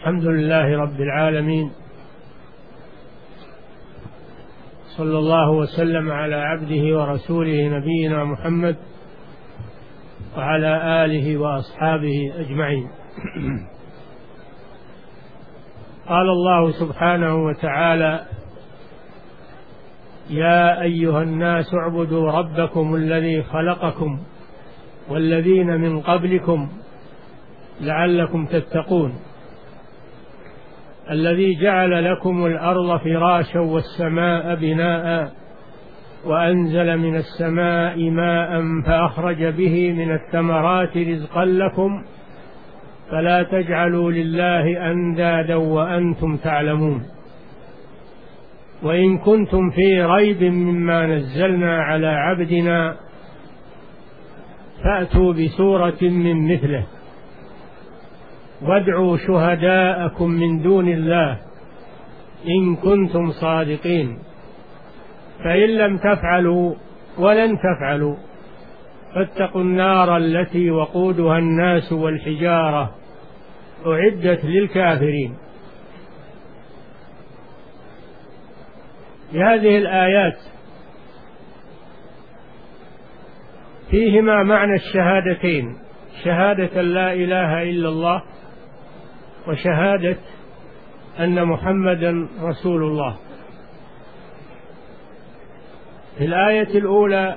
الحمد لله رب العالمين، صلى الله وسلم على عبده ورسوله نبينا محمد وعلى آله وأصحابه أجمعين. قال الله سبحانه وتعالى: يا أيها الناس اعبدوا ربكم الذي خلقكم والذين من قبلكم لعلكم تتقون، الذي جعل لكم الأرض فراشا والسماء بناء وأنزل من السماء ماء فأخرج به من الثمرات رزقا لكم فلا تجعلوا لله أندادا وأنتم تعلمون. وإن كنتم في ريب مما نزلنا على عبدنا فأتوا بسورة من مثله وادعوا شهداءكم من دون الله إن كنتم صادقين، فإن لم تفعلوا ولن تفعلوا فاتقوا النار التي وقودها الناس والحجارة أعدت للكافرين. في هذه الآيات فيهما معنى الشهادتين: شهادة لا إله إلا الله وشهادة أن محمدا رسول الله. في الآية الأولى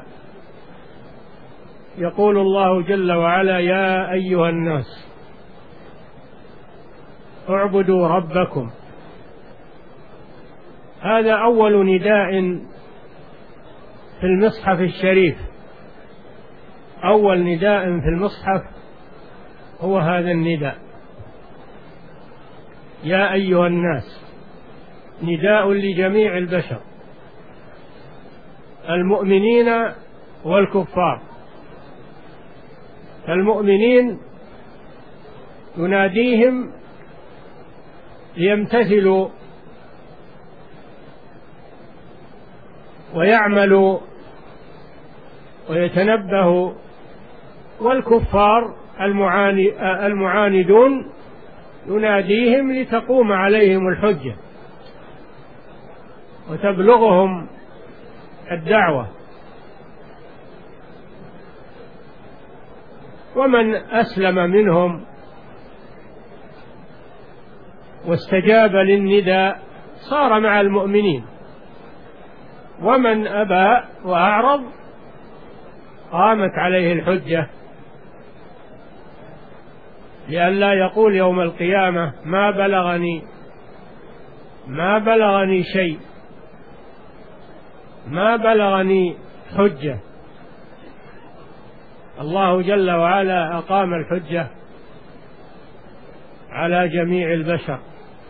يقول الله جل وعلا: يا أيها الناس اعبدوا ربكم. هذا أول نداء في المصحف الشريف، أول نداء في المصحف هو هذا النداء: يا أيها الناس، نداء لجميع البشر المؤمنين والكفار. فالمؤمنين يناديهم ليمتثلوا ويعملوا ويتنبهوا، والكفار المعاندون يناديهم لتقوم عليهم الحجة وتبلغهم الدعوة. ومن أسلم منهم واستجاب للنداء صار مع المؤمنين، ومن أبى وأعرض قامت عليه الحجة، لئلا يقول يوم القيامة ما بلغني شيء، ما بلغني حجة. الله جل وعلا أقام الحجة على جميع البشر.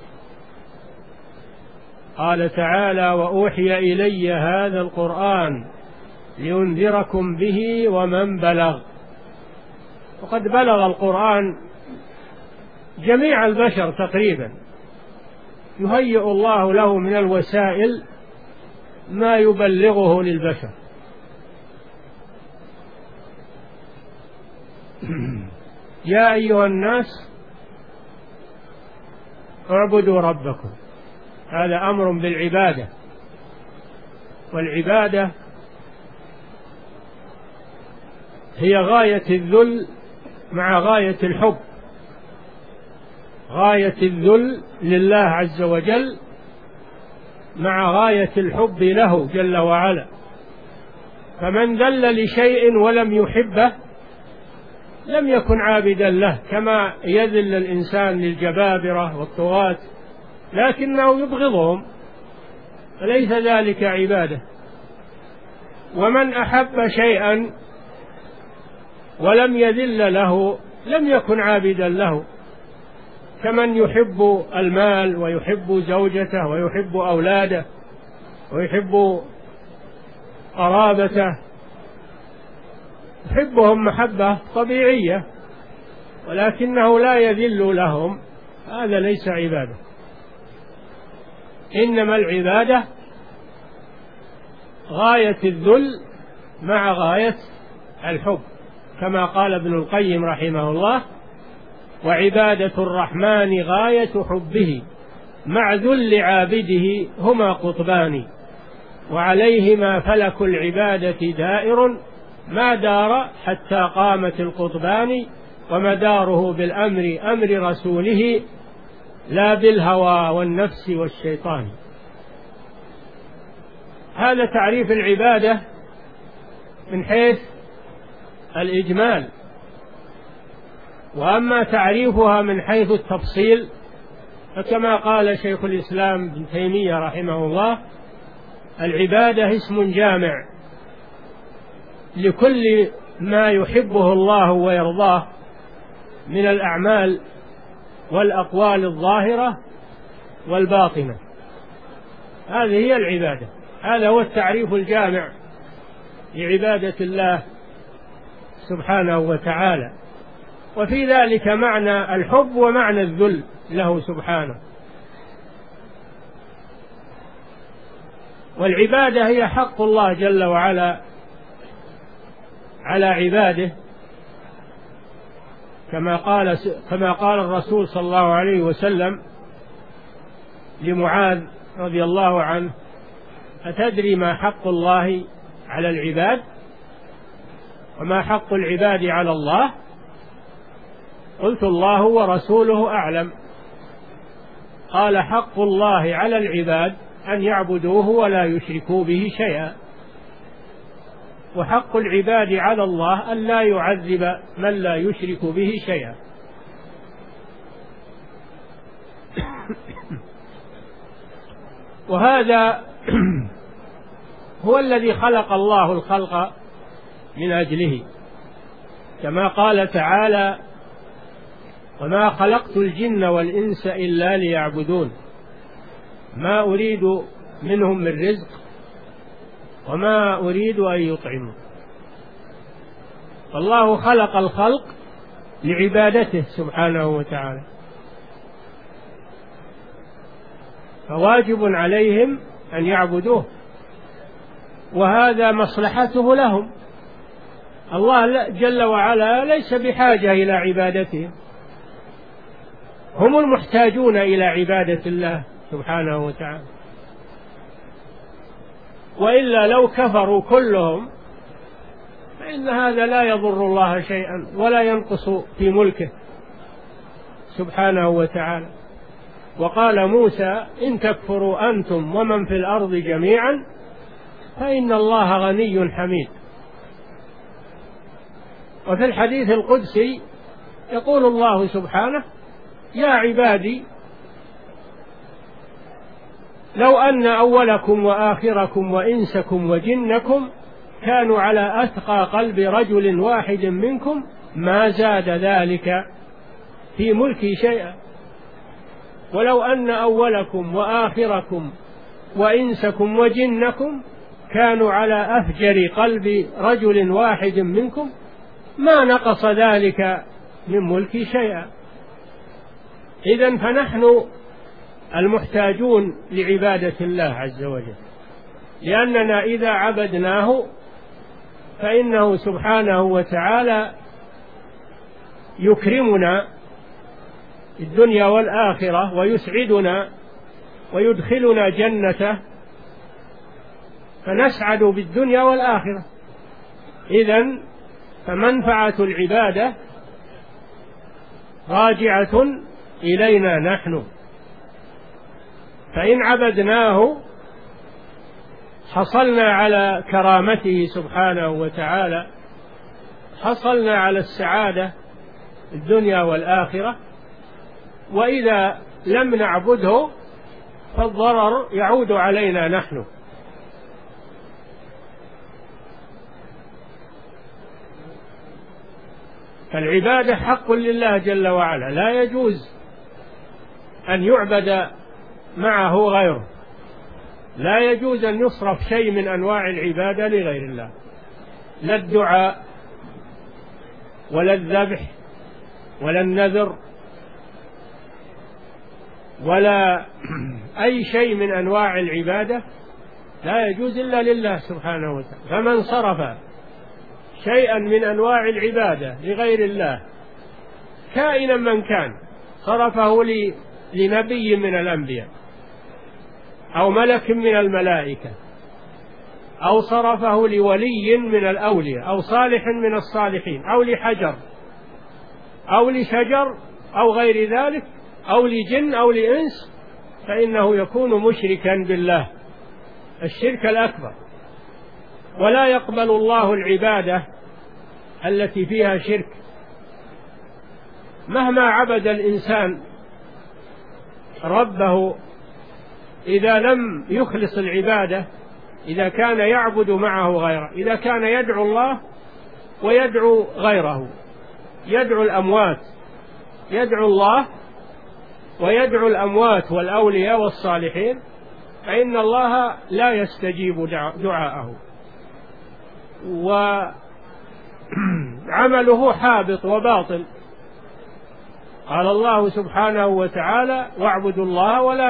قال تعالى: وأوحي إلي هذا القرآن لينذركم به ومن بلغ. وقد بلغ القرآن جميع البشر تقريبا، يهيئ الله له من الوسائل ما يبلغه للبشر. يا أيها الناس اعبدوا ربكم، هذا أمر بالعبادة، والعبادة هي غاية الذل مع غاية الحب، غاية الذل لله عز وجل مع غاية الحب له جل وعلا. فمن ذل لشيء ولم يحبه لم يكن عابدا له، كما يذل الإنسان للجبابرة والطغاة لكنه يبغضهم، فليس ذلك عبادة. ومن أحب شيئا ولم يذل له لم يكن عابدا له، كمن يحب المال ويحب زوجته ويحب أولاده ويحب قرابته، يحبهم محبة طبيعية ولكنه لا يذل لهم، هذا ليس عبادة. إنما العبادة غاية الذل مع غاية الحب، كما قال ابن القيم رحمه الله: وعبادة الرحمن غاية حبه، مع ذل عابده هما قطبان، وعليهما فلك العبادة دائر، ما دار حتى قامت القطبان، ومداره بالأمر أمر رسوله، لا بالهوى والنفس والشيطان. هذا تعريف العبادة من حيث الإجمال. وأما تعريفها من حيث التفصيل فكما قال شيخ الإسلام ابن تيمية رحمه الله: العبادة اسم جامع لكل ما يحبه الله ويرضاه من الأعمال والأقوال الظاهرة والباطنة. هذه هي العبادة، هذا هو التعريف الجامع لعبادة الله سبحانه وتعالى. وفي ذلك معنى الحب ومعنى الذل له سبحانه. والعبادة هي حق الله جل وعلا على عباده، كما قال الرسول صلى الله عليه وسلم لمعاذ رضي الله عنه: أتدري ما حق الله على العباد وما حق العباد على الله؟ قلت: الله ورسوله أعلم. قال: حق الله على العباد أن يعبدوه ولا يشركوا به شيئا، وحق العباد على الله أن لا يعذب من لا يشرك به شيئا. وهذا هو الذي خلق الله الخلق من أجله، كما قال تعالى: وما خلقت الجن والإنس إلا ليعبدون ما أريد منهم من رزق وما أريد أن يطعموا. فالله خلق الخلق لعبادته سبحانه وتعالى، فواجب عليهم أن يعبدوه، وهذا مصلحته لهم. الله جل وعلا ليس بحاجة إلى عبادتهم، هم المحتاجون إلى عبادة الله سبحانه وتعالى. وإلا لو كفروا كلهم فإن هذا لا يضر الله شيئا ولا ينقص في ملكه سبحانه وتعالى. وقال موسى: إن تكفروا أنتم ومن في الأرض جميعا فإن الله غني حميد. وفي الحديث القدسي يقول الله سبحانه: يا عبادي لو أن أولكم وآخركم وإنسكم وجنكم كانوا على أتقى قلب رجل واحد منكم ما زاد ذلك في ملكي شيئا، ولو أن أولكم وآخركم وإنسكم وجنكم كانوا على أفجر قلب رجل واحد منكم ما نقص ذلك من ملكي شيئا. إذن فنحن المحتاجون لعبادة الله عز وجل، لأننا إذا عبدناه فإنه سبحانه وتعالى يكرمنا في الدنيا والآخرة ويسعدنا ويدخلنا جنته، فنسعد بالدنيا والآخرة. إذن فمنفعة العبادة راجعة إلينا نحن، فإن عبدناه حصلنا على كرامته سبحانه وتعالى، حصلنا على السعادة في الدنيا والآخرة. وإذا لم نعبده فالضرر يعود علينا نحن. فالعبادة حق لله جل وعلا، لا يجوز أن يعبد معه غيره، لا يجوز أن يصرف شيء من أنواع العبادة لغير الله، لا الدعاء ولا الذبح ولا النذر ولا أي شيء من أنواع العبادة لا يجوز إلا لله سبحانه وتعالى. فمن صرف شيئا من أنواع العبادة لغير الله كائنا من كان، صرفه لنبي من الأنبياء أو ملك من الملائكة أو صرفه لولي من الأولياء أو صالح من الصالحين أو لحجر أو لشجر أو غير ذلك أو لجن أو لإنس، فإنه يكون مشركا بالله الشرك الأكبر. ولا يقبل الله العبادة التي فيها شرك. مهما عبد الإنسان ربه إذا لم يخلص العبادة، إذا كان يعبد معه غيره، إذا كان يدعو الله ويدعو غيره، يدعو الأموات، يدعو الله ويدعو الأموات والأولياء والصالحين، فإن الله لا يستجيب دعاءه وعمله حابط وباطل. قال الله سبحانه وتعالى: واعبدوا الله ولا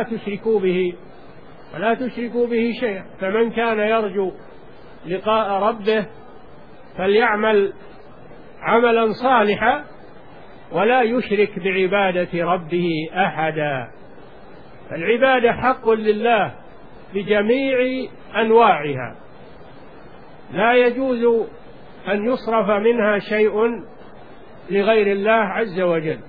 تشركوا به شيئا. فمن كان يرجو لقاء ربه فليعمل عملا صالحا ولا يشرك بعبادة ربه أحدا. فالعبادة حق لله بجميع أنواعها، لا يجوز أن يصرف منها شيء لغير الله عز وجل.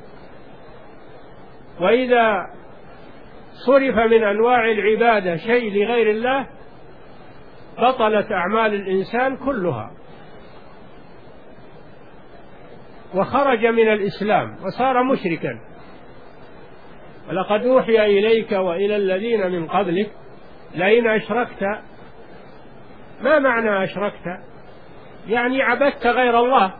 وإذا صرف من أنواع العبادة شيء لغير الله بطلت أعمال الإنسان كلها وخرج من الإسلام وصار مشركا. ولقد أوحي إليك وإلى الذين من قبلك لئن أشركت. ما معنى أشركت؟ يعني عبدت غير الله،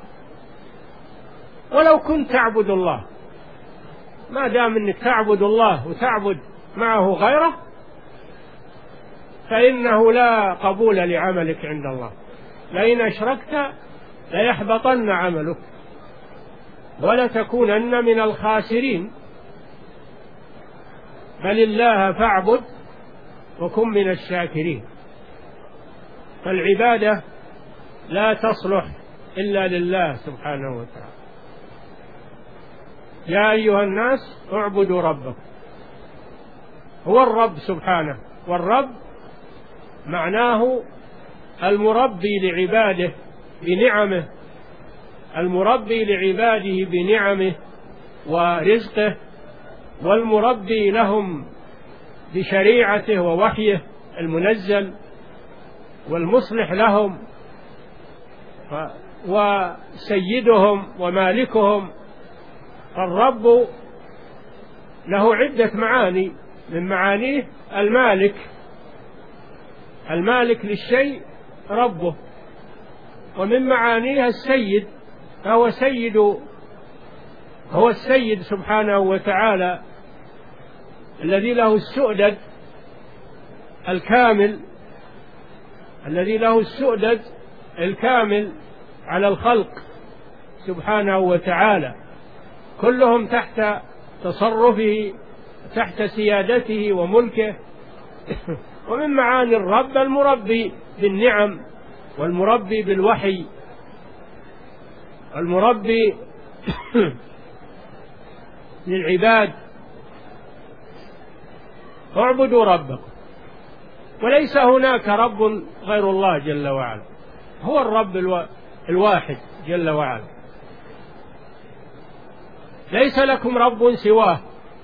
ولو كنت تعبد الله. ما دام أنك تعبد الله وتعبد معه غيره فإنه لا قبول لعملك عند الله. لئن أشركت ليحبطن عملك ولتكونن من الخاسرين. بل الله فاعبد وكن من الشاكرين. فالعبادة لا تصلح إلا لله سبحانه وتعالى. يا أيها الناس اعبدوا ربكم. هو الرب سبحانه، والرب معناه المربي لعباده بنعمه، المربي لعباده بنعمه ورزقه، والمربي لهم بشريعته ووحيه المنزل، والمصلح لهم وسيدهم ومالكهم. فالرب له عدة معاني، من معانيه المالك للشيء ربه، ومن معانيه السيد، هو السيد سبحانه وتعالى الذي له السؤدد الكامل، على الخلق سبحانه وتعالى، كلهم تحت تصرفه، تحت سيادته وملكه. ومن معاني الرب المربي بالنعم، والمربي بالوحي، المربي للعباد. اعبدوا ربكم. وليس هناك رب غير الله جل وعلا، هو الرب الواحد جل وعلا. ليس لكم رب سواه،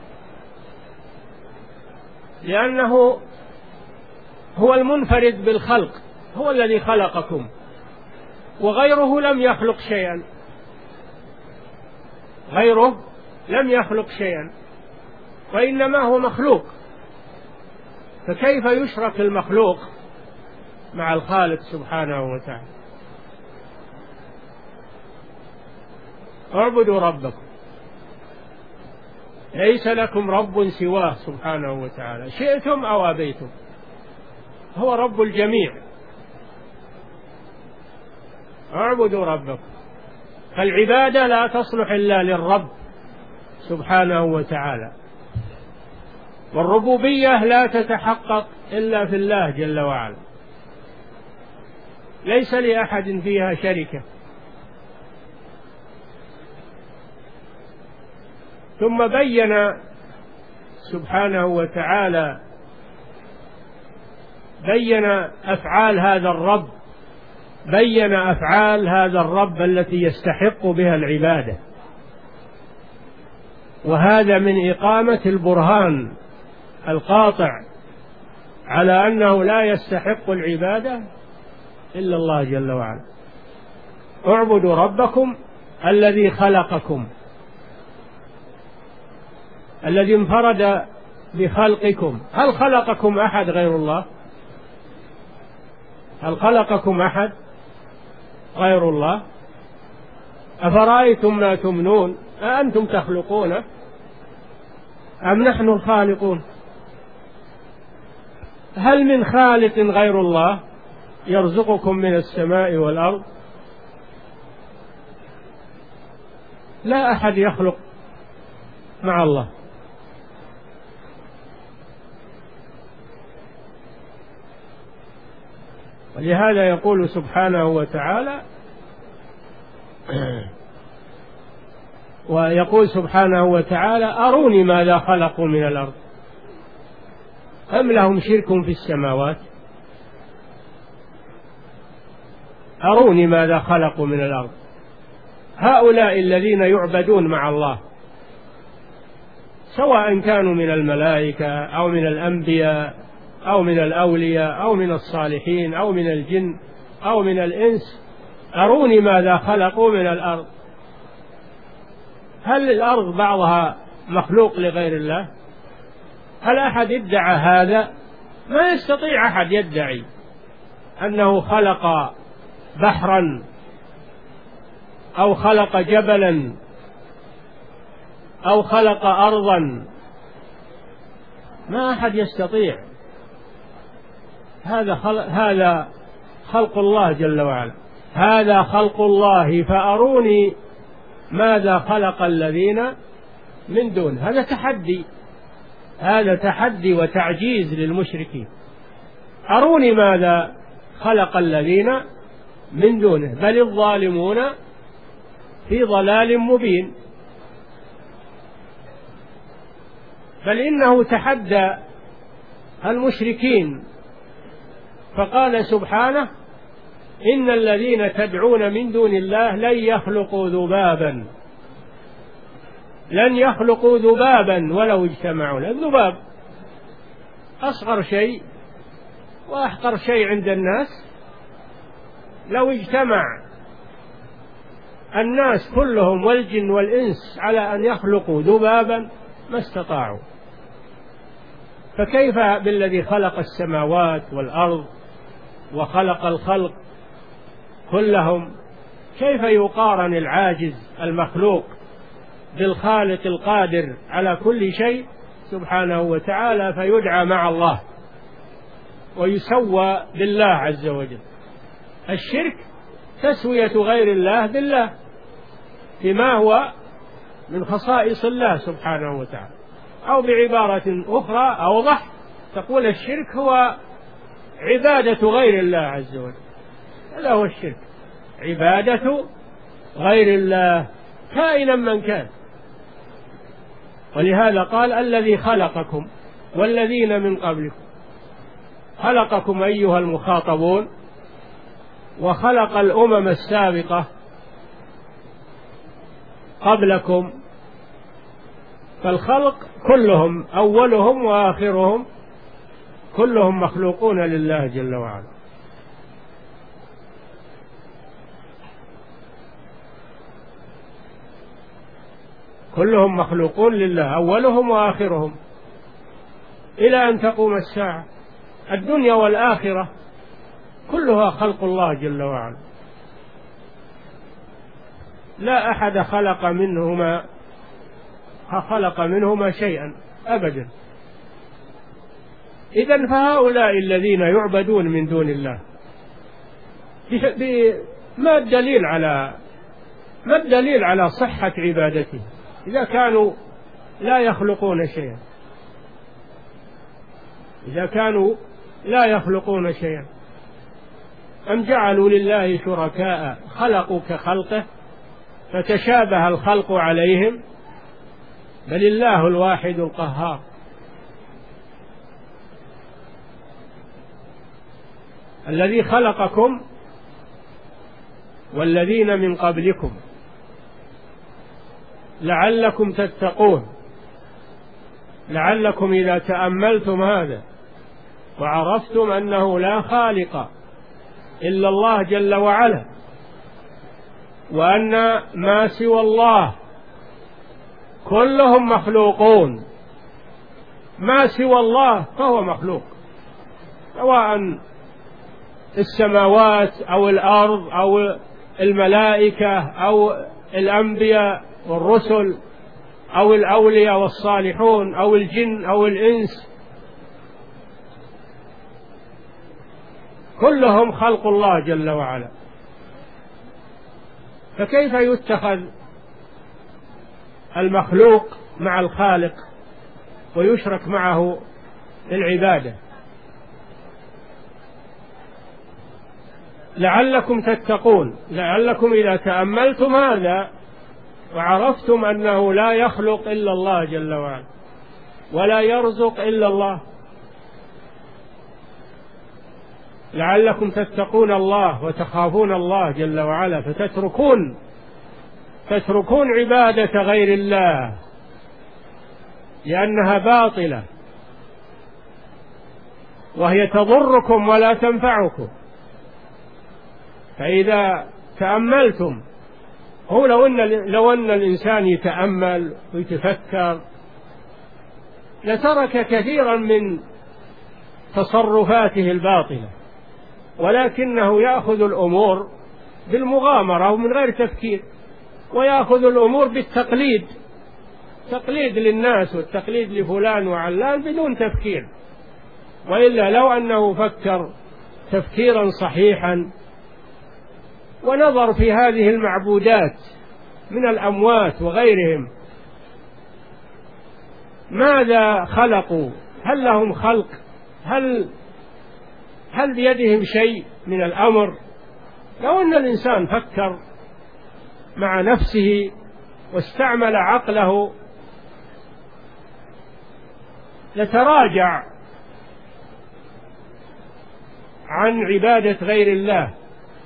لأنه هو المنفرد بالخلق، هو الذي خلقكم، وغيره لم يخلق شيئا، وإنما هو مخلوق. فكيف يشرك المخلوق مع الخالق سبحانه وتعالى؟ اعبدوا ربكم. ليس لكم رب سواه سبحانه وتعالى، شئتم أو أبيتم، هو رب الجميع. اعبدوا ربكم. فالعبادة لا تصلح إلا للرب سبحانه وتعالى، والربوبية لا تتحقق إلا في الله جل وعلا، ليس لأحد فيها شركة. ثم بين سبحانه وتعالى أفعال هذا الرب التي يستحق بها العبادة، وهذا من إقامة البرهان القاطع على أنه لا يستحق العبادة إلا الله جل وعلا. اعبدوا ربكم الذي خلقكم، الذي انفرد بخلقكم. هل خلقكم أحد غير الله؟ هل خلقكم أحد غير الله؟ أفرأيتم ما تمنون أأنتم تخلقونه أم نحن الخالقون؟ هل من خالق غير الله يرزقكم من السماء والأرض؟ لا أحد يخلق مع الله. ولهذا يقول سبحانه وتعالى أروني ماذا خلقوا من الأرض أم لهم شرك في السماوات. أروني ماذا خلقوا من الأرض. هؤلاء الذين يعبدون مع الله سواء كانوا من الملائكة أو من الأنبياء أو من الأولياء أو من الصالحين أو من الجن أو من الإنس، أروني ماذا خلقوا من الأرض. هل الأرض بعضها مخلوق لغير الله؟ هل أحد ادعى هذا؟ ما يستطيع أحد يدعي أنه خلق بحرا أو خلق جبلا أو خلق أرضا، ما أحد يستطيع. هذا خلق الله جل وعلا، هذا خلق الله فأروني ماذا خلق الذين من دون. هذا تحدي وتعجيز للمشركين. أروني ماذا خلق الذين من دونه بل الظالمون في ضلال مبين. بل إنه تحدى المشركين فقال سبحانه إن الذين تدعون من دون الله لن يخلقوا ذبابا ولو اجتمعوا له. الذباب أصغر شيء وأحقر شيء عند الناس، لو اجتمع الناس كلهم والجن والإنس على أن يخلقوا ذبابا ما استطاعوا، فكيف بالذي خلق السماوات والأرض وخلق الخلق كلهم؟ كيف يقارن العاجز المخلوق بالخالق القادر على كل شيء سبحانه وتعالى فيدعى مع الله ويسوى بالله عز وجل؟ الشرك تسوية غير الله بالله فيما هو من خصائص الله سبحانه وتعالى. أو بعبارة أخرى أوضح تقول الشرك هو عبادة غير الله عز وجل. هذا هو الشرك، عبادة غير الله كائنا من كان. ولهذا قال الذي خلقكم والذين من قبلكم. خلقكم أيها المخاطبون وخلق الأمم السابقة قبلكم، فالخلق كلهم أولهم وآخرهم كلهم مخلوقون لله جل وعلا. كلهم مخلوقون لله أولهم وآخرهم إلى أن تقوم الساعة. الدنيا والآخرة كلها خلق الله جل وعلا، لا أحد خلق منهما شيئا أبدا. إذن فهؤلاء الذين يعبدون من دون الله ما الدليل على صحة عبادته إذا كانوا لا يخلقون شيئا؟ أم جعلوا لله شركاء خلقوا كخلقه فتشابه الخلق عليهم؟ بل الله الواحد القهار. الذي خلقكم والذين من قبلكم لعلكم تتقون، لعلكم إذا تأملتم هذا وعرفتم أنه لا خالق إلا الله جل وعلا، وأن ما سوى الله كلهم مخلوقون، ما سوى الله فهو مخلوق، سواء السماوات أو الأرض أو الملائكة أو الأنبياء والرسل أو الأولياء والصالحون أو الجن أو الإنس، كلهم خلق الله جل وعلا. فكيف يتخذ المخلوق مع الخالق ويشرك معه العبادة؟ لعلكم تتقون، لعلكم إذا تأملتم هذا وعرفتم أنه لا يخلق إلا الله جل وعلا ولا يرزق إلا الله، لعلكم تتقون الله وتخافون الله جل وعلا، فتتركون عبادة غير الله لأنها باطلة وهي تضركم ولا تنفعكم. فإذا تأملتم، هو لو أن الإنسان يتأمل ويتفكر لترك كثيرا من تصرفاته الباطلة، ولكنه يأخذ الأمور بالمغامرة ومن غير تفكير، ويأخذ الأمور بالتقليد، تقليد للناس والتقليد لفلان وعلان بدون تفكير. وإلا لو أنه فكر تفكيرا صحيحا ونظر في هذه المعبودات من الأموات وغيرهم ماذا خلقوا، هل لهم خلق، هل بيدهم شيء من الأمر؟ لو أن الإنسان فكر مع نفسه واستعمل عقله لتراجع عن عبادة غير الله،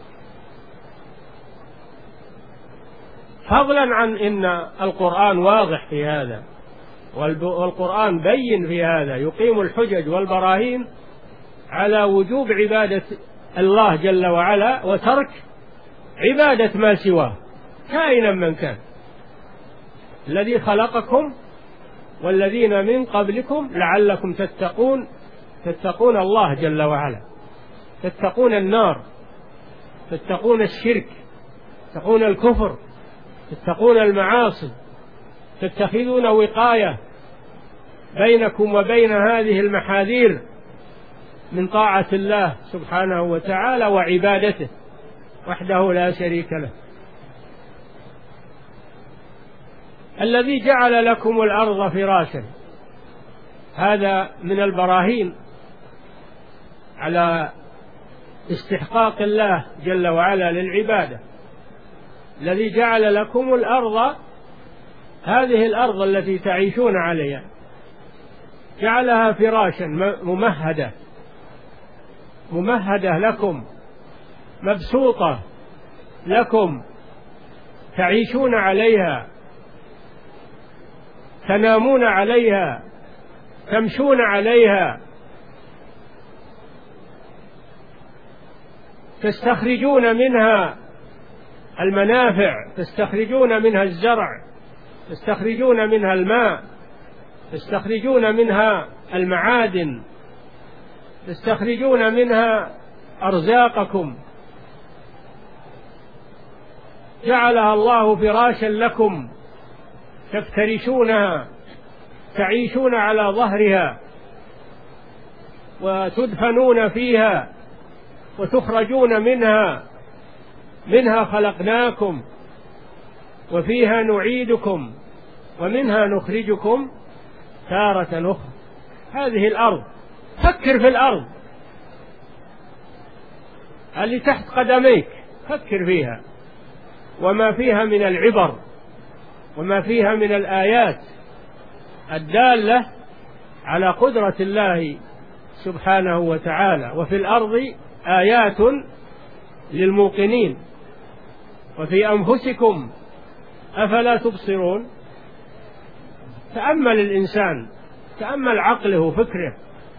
فضلا عن إن القرآن واضح في هذا، والقرآن بين في هذا، يقيم الحجج والبراهين على وجوب عبادة الله جل وعلا وترك عبادة ما سواه كائنا من كان. الذي خلقكم والذين من قبلكم لعلكم تتقون الله جل وعلا، تتقون النار، تتقون الشرك، تتقون الكفر، تتقون المعاصي، تتخذون وقاية بينكم وبين هذه المحاذير من طاعة الله سبحانه وتعالى وعبادته وحده لا شريك له. الذي جعل لكم الأرض فراشا، هذا من البراهين على استحقاق الله جل وعلا للعبادة. الذي جعل لكم الأرض، هذه الأرض التي تعيشون عليها، جعلها فراشا ممهدة لكم، مبسوطة لكم، تعيشون عليها، تنامون عليها، تمشون عليها، تستخرجون منها المنافع، تستخرجون منها الزرع، تستخرجون منها الماء، تستخرجون منها المعادن، تستخرجون منها أرزاقكم. جعلها الله فراشا لكم تفترشونها، تعيشون على ظهرها وتدفنون فيها وتخرجون منها خلقناكم وفيها نعيدكم ومنها نخرجكم تارة أخرى. هذه الأرض، فكر في الأرض اللي تحت قدميك، فكر فيها وما فيها من العبر وما فيها من الآيات الدالة على قدرة الله سبحانه وتعالى. وفي الأرض آيات للموقنين وفي أنفسكم أفلا تبصرون. تأمل الإنسان، تأمل عقله وفكره.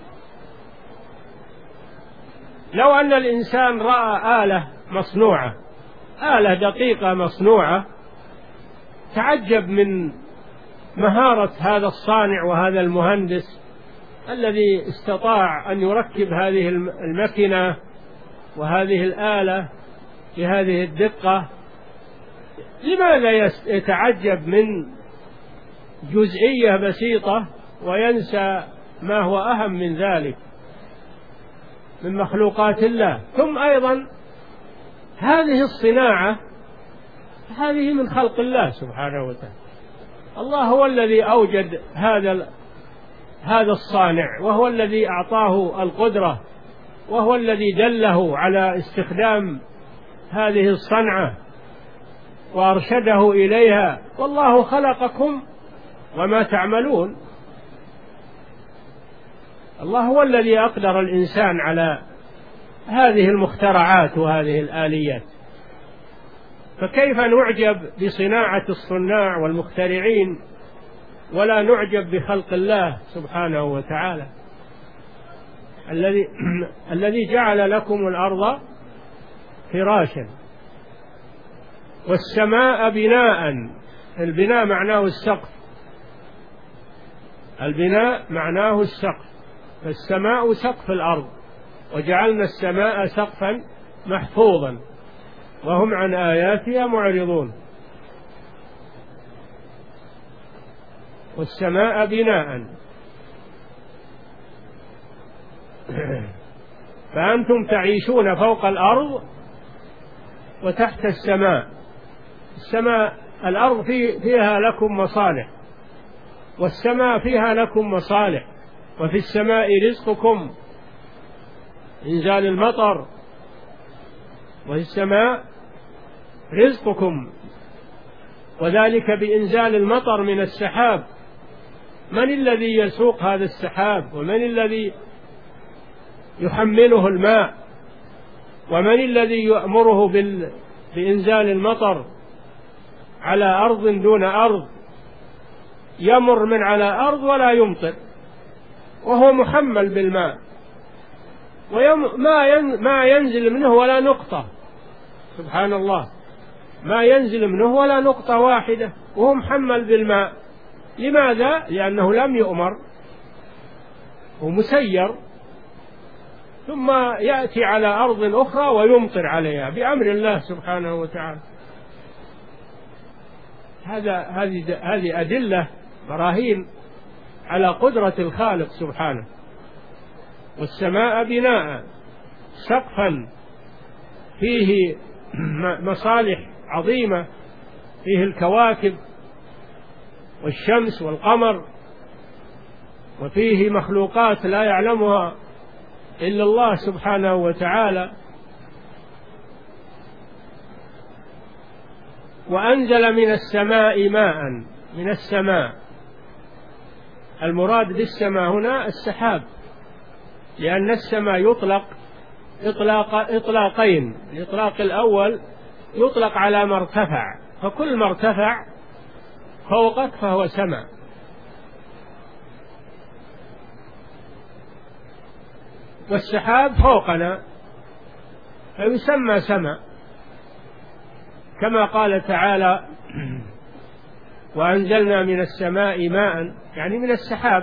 لو أن الإنسان رأى آلة مصنوعة، آلة دقيقة مصنوعة، تعجب من مهارة هذا الصانع وهذا المهندس الذي استطاع أن يركب هذه المكنة وهذه الآلة بهذه الدقة. لماذا يتعجب من جزئية بسيطة وينسى ما هو أهم من ذلك من مخلوقات الله؟ ثم أيضا هذه الصناعة هذه من خلق الله سبحانه وتعالى. الله هو الذي أوجد هذا الصانع، وهو الذي أعطاه القدرة، وهو الذي دله على استخدام هذه الصنعة وأرشده إليها. والله خلقكم وما تعملون. الله هو الذي أقدر الإنسان على هذه المخترعات وهذه الآليات، فكيف نعجب بصناعة الصناع والمخترعين ولا نعجب بخلق الله سبحانه وتعالى الذي جعل لكم الأرض فراشا والسماء بناء. البناء معناه السقف، البناء معناه السقف، فالسماء سقف الأرض، وجعلنا السماء سقفا محفوظا وهم عن آياتها معرضون. والسماء بناء، فأنتم تعيشون فوق الأرض وتحت السماء. السماء الأرض فيها لكم مصالح، والسماء فيها لكم مصالح. وفي السماء رزقكم، إنزال المطر، وفي السماء رزقكم، وذلك بإنزال المطر من السحاب. من الذي يسوق هذا السحاب؟ ومن الذي يحمله الماء؟ ومن الذي يأمره بإنزال المطر على أرض دون أرض؟ يمر من على أرض ولا يمطر وهو محمل بالماء، ما ينزل منه ولا نقطة. سبحان الله، ما ينزل منه ولا نقطة واحدة وهو محمل بالماء. لماذا؟ لأنه لم يؤمر ومسير، ثم يأتي على أرض أخرى ويمطر عليها بأمر الله سبحانه وتعالى. هذه أدلة براهين على قدرة الخالق سبحانه. والسماء بناء، سقفا فيه مصالح عظيمة، فيه الكواكب والشمس والقمر، وفيه مخلوقات لا يعلمها إلا الله سبحانه وتعالى. وأنزل من السماء ماء. من السماء، المراد بالسماء هنا السحاب، لأن السماء يطلق إطلاقين. الإطلاق الأول يطلق على ما ارتفع، فكل ما ارتفع فوقك فهو سماء. والسحاب فوقنا فيسمى سماء، كما قال تعالى: وأنزلنا من السماء ماء، يعني من السحاب،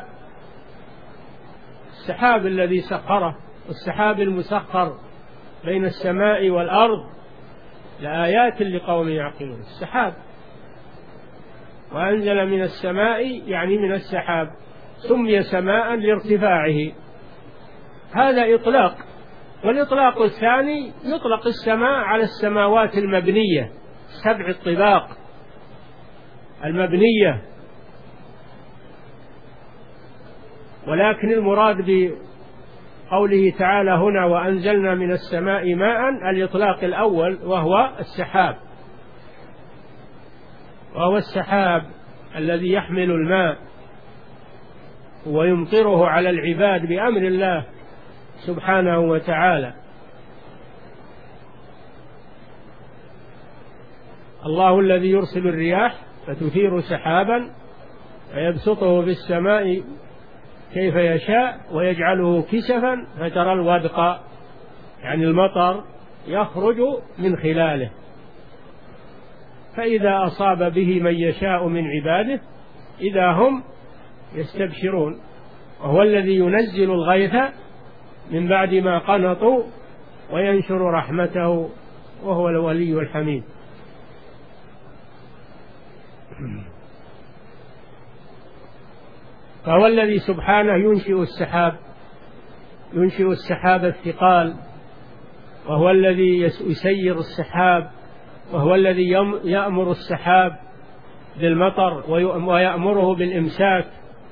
السحاب الذي سخره، والسحاب المسخر بين السماء والأرض لآيات لقوم يعقلون. السحاب، وأنزل من السماء يعني من السحاب، سمي سماء لارتفاعه. هذا إطلاق. والإطلاق الثاني يطلق السماء على السماوات المبنية، 7 الطباق المبنية. ولكن المراد بقوله تعالى هنا وأنزلنا من السماء ماء الإطلاق الأول، وهو السحاب، وهو السحاب الذي يحمل الماء ويمطره على العباد بأمر الله سبحانه وتعالى. الله الذي يرسل الرياح فتثير سحابا فيبسطه في السماء كيف يشاء ويجعله كسفا فترى الودق، يعني المطر، يخرج من خلاله، فإذا أصاب به من يشاء من عباده إذا هم يستبشرون. وهو الذي ينزل الغيث من بعد ما قنطوا وينشر رحمته وهو الولي الحميد. فهو الذي سبحانه ينشئ السحاب الثقال، وهو الذي يسير السحاب، وهو الذي يأمر السحاب بالمطر ويأمره بالإمساك.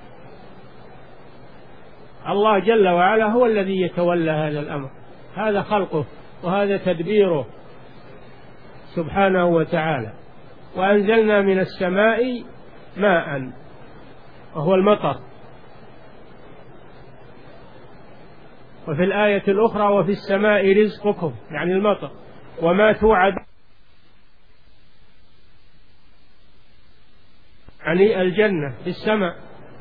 الله جل وعلا هو الذي يتولى هذا الأمر، هذا خلقه وهذا تدبيره سبحانه وتعالى. وأنزلنا من السماء ماء وهو المطر. وفي الآية الأخرى وفي السماء رزقكم، يعني المطر، وما توعد، يعني الجنة في السماء.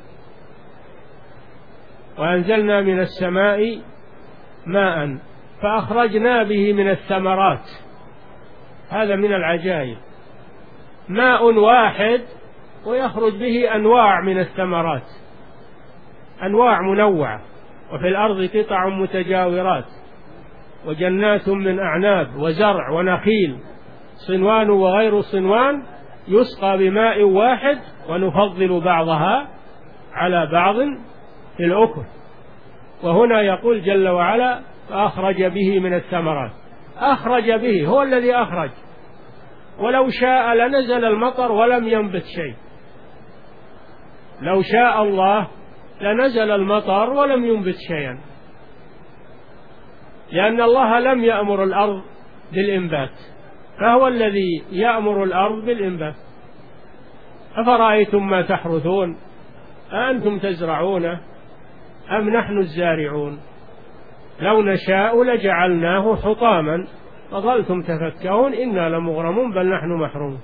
وأنزلنا من السماء ماء فأخرجنا به من الثمرات. هذا من العجائب، ماء واحد ويخرج به أنواع من الثمرات، أنواع منوعة. وفي الأرض قطع متجاورات وجنات من أعناب وزرع ونخيل صنوان وغير صنوان يسقى بماء واحد ونفضل بعضها على بعض في الأكل. وهنا يقول جل وعلا فأخرج به من الثمرات. أخرج به، هو الذي أخرج، ولو شاء لنزل المطر ولم ينبت شيء. لو شاء الله لنزل المطر ولم ينبت شيئا، لأن الله لم يأمر الأرض بالإنبات، فهو الذي يأمر الأرض بالإنبات. أفرأيتم ما تحرثون أأنتم تزرعونه أم نحن الزارعون لو نشاء لجعلناه حطاما فظلتم تفكهون إنا لمغرمون بل نحن محرومون.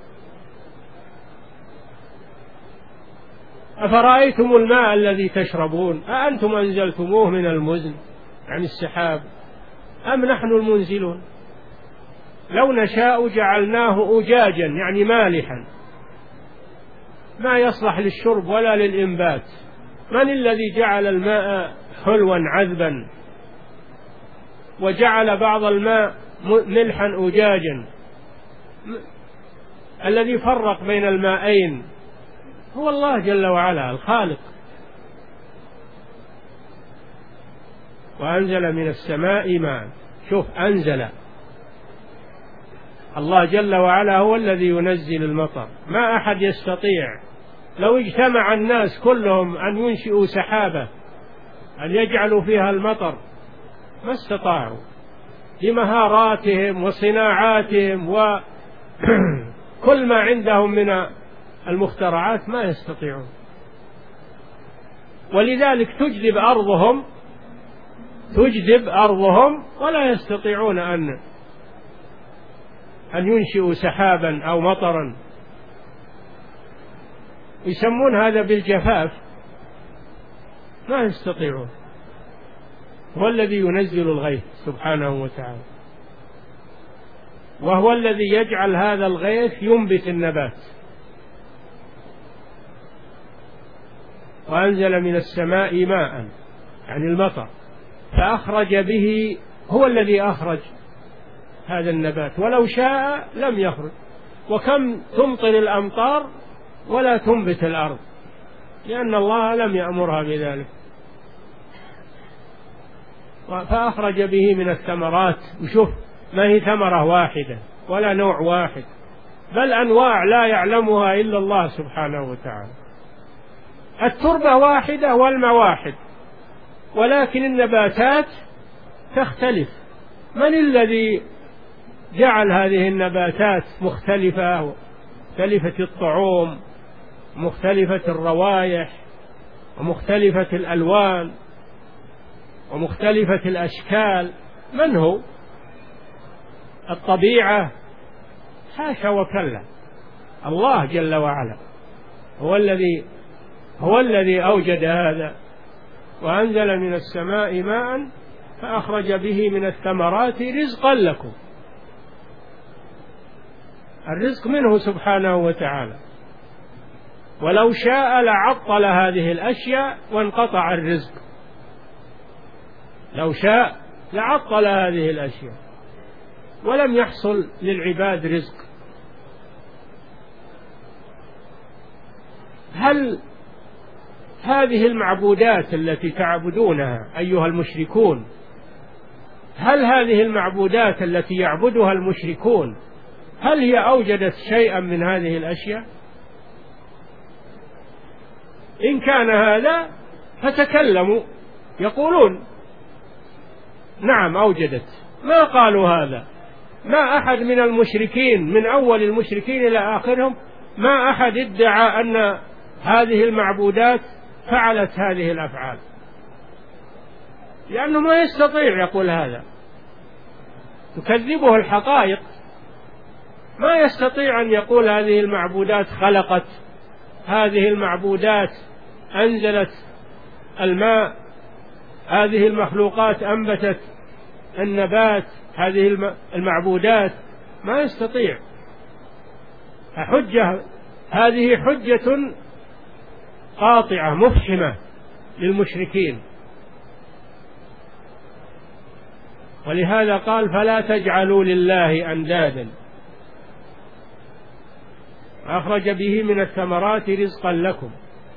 أفرأيتم الماء الذي تشربون أأنتم أنزلتموه من المزن، يعني السحاب، أم نحن المنزلون لو نشاء جعلناه أجاجا، يعني مالحا ما يصلح للشرب ولا للإنبات. من الذي جعل الماء حلوا عذبا وجعل بعض الماء ملحا أجاجا؟ الذي فرق بين الماءين هو الله جل وعلا الخالق. وأنزل من السماء ماء، شوف أنزل، الله جل وعلا هو الذي ينزل المطر. ما أحد يستطيع، لو اجتمع الناس كلهم أن ينشئوا سحابة أن يجعلوا فيها المطر ما استطاعوا، بمهاراتهم وصناعاتهم وكل ما عندهم من المخترعات ما يستطيعون. ولذلك تجذب أرضهم ولا يستطيعون أن ينشئوا سحابا أو مطرا. يسمون هذا بالجفاف، ما يستطيعون. هو الذي ينزل الغيث سبحانه وتعالى، وهو الذي يجعل هذا الغيث ينبت النبات. وأنزل من السماء ماء، يعني المطر، فأخرج به، هو الذي أخرج هذا النبات، ولو شاء لم يخرج. وكم تمطر الأمطار ولا تنبت الأرض لأن الله لم يأمرها بذلك. فأخرج به من الثمرات، وشوف ما هي ثمرة واحدة ولا نوع واحد، بل أنواع لا يعلمها إلا الله سبحانه وتعالى. التربة واحدة والماء واحد، ولكن النباتات تختلف. من الذي جعل هذه النباتات مختلفة، مختلفة الطعوم، مختلفة الروائح؟ ومختلفة الألوان ومختلفة الأشكال. من هو؟ الطبيعة؟ حاشا وكلا، الله جل وعلا هو الذي أوجد هذا، وأنزل من السماء ماء فأخرج به من الثمرات رزقا لكم. الرزق منه سبحانه وتعالى، ولو شاء لعطل هذه الأشياء وانقطع الرزق، لو شاء لعطل هذه الأشياء ولم يحصل للعباد رزق. هل هذه المعبودات التي تعبدونها أيها المشركون، هل هذه المعبودات التي يعبدها المشركون هل هي أوجدت شيئا من هذه الأشياء؟ إن كان هذا فتكلموا، يقولون نعم أوجدت. ما قالوا هذا، ما أحد من المشركين من أول المشركين إلى آخرهم ما أحد ادعى أن هذه المعبودات فعلت هذه الأفعال، لأنه ما يستطيع يقول هذا، تكذبه الحقائق. ما يستطيع أن يقول هذه المعبودات خلقت، هذه المعبودات أنزلت الماء، هذه المخلوقات أنبتت النبات، هذه المعبودات. ما يستطيع. هذه حجة قاطعة مفحمة للمشركين، ولهذا قال فلا تجعلوا لله أندادا أخرج به من الثمرات رزقا لكم.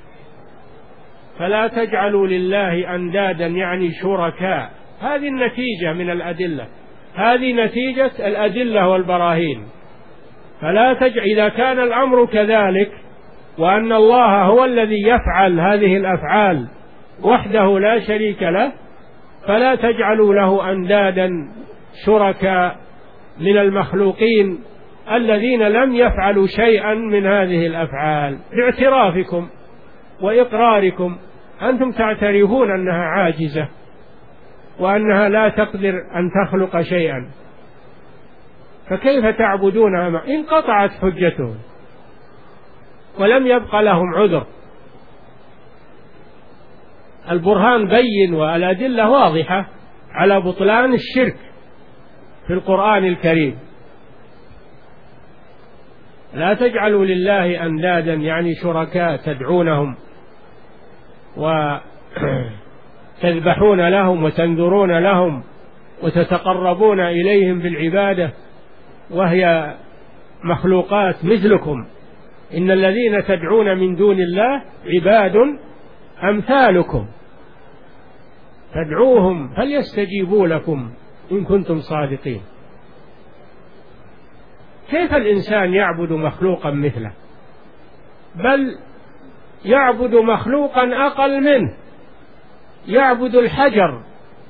فلا تجعلوا لله أندادا يعني شركاء. هذه النتيجة من الأدلة، هذه نتيجة الأدلة والبراهين. إذا كان الأمر كذلك وأن الله هو الذي يفعل هذه الأفعال وحده لا شريك له، فلا تجعلوا له أندادا شركاء من المخلوقين الذين لم يفعلوا شيئا من هذه الأفعال. باعترافكم وإقراركم أنتم تعترفون أنها عاجزة وأنها لا تقدر أن تخلق شيئا، فكيف تعبدونها؟ انقطعت حجتهم ولم يبق لهم عذر. البرهان بين والأدلة واضحة على بطلان الشرك في القرآن الكريم. لا تجعلوا لله أندادا يعني شركاء تدعونهم وتذبحون لهم وتنذرون لهم وتتقربون إليهم بالعبادة وهي مخلوقات مثلكم. إن الذين تدعون من دون الله عباد أمثالكم فادعوهم فليستجيبوا لكم إن كنتم صادقين. كيف الإنسان يعبد مخلوقا مثله؟ بل يعبد مخلوقا أقل منه، يعبد الحجر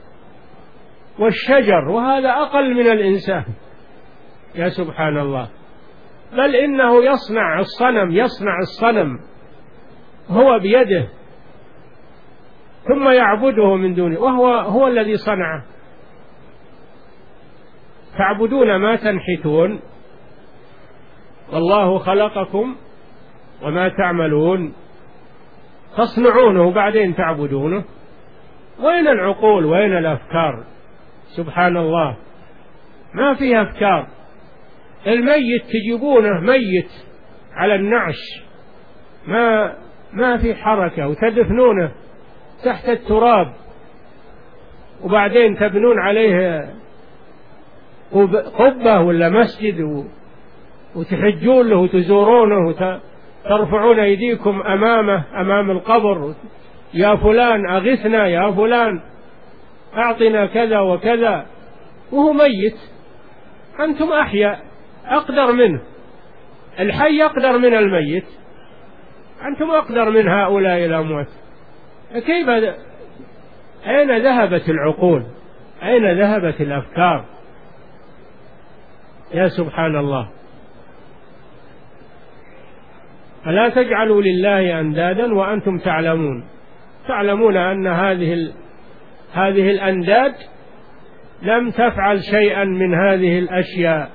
والشجر وهذا أقل من الإنسان. يا سبحان الله. بل إنه يصنع الصنم هو بيده ثم يعبده من دونه وهو الذي صنعه. تعبدون ما تنحتون والله خلقكم وما تعملون، تصنعونه بعدين تعبدونه. وين العقول؟ وين الأفكار؟ سبحان الله، ما فيها أفكار. الميت تجيبونه ميت على النعش، ما في حركة، وتدفنونه تحت التراب، وبعدين تبنون عليه قبة ولا مسجد وتحجون له وتزورونه وترفعون أيديكم أمام القبر، يا فلان أغثنا، يا فلان أعطنا كذا وكذا، وهو ميت. أنتم أحياء أقدر منه، الحي أقدر من الميت، أنتم أقدر من هؤلاء الأموات. كيف؟ أين ذهبت العقول؟ أين ذهبت الأفكار؟ يا سبحان الله. فلا تجعلوا لله أندادا وأنتم تعلمون. تعلمون أن هذه الأنداد لم تفعل شيئا من هذه الأشياء،